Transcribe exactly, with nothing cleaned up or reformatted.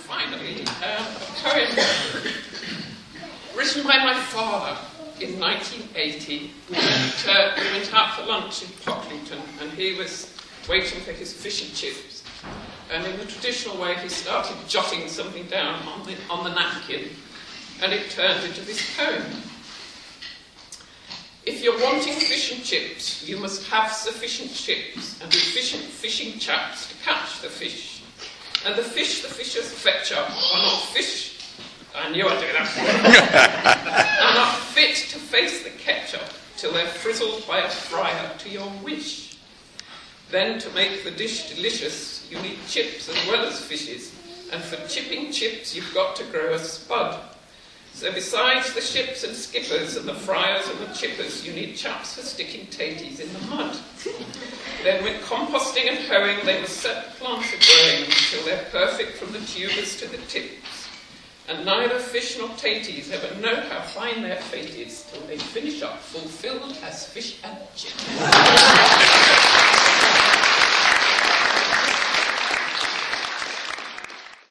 finally, um, a poem written by my father in nineteen eighty. We went, uh, we went out for lunch in Pocklington, and he was waiting for his fish and chips. And in the traditional way, he started jotting something down on the, on the napkin, and it turned into this poem. If you're wanting fish and chips, you must have sufficient chips and efficient fishing chaps to catch the fish. And the fish the fishers fetch up are not fish. I knew I'd do that. Are not fit to face the ketchup till they're frizzled by a fryer to your wish. Then to make the dish delicious, you need chips as well as fishes. And for chipping chips, you've got to grow a spud. So besides the ships and skippers and the fryers and the chippers, you need chaps for sticking taties in the mud. Then with composting and hoeing, they must set the plants a-growing until they're perfect from the tubers to the tips. And neither fish nor taties ever know how fine their fate is till they finish up fulfilled as fish and chips.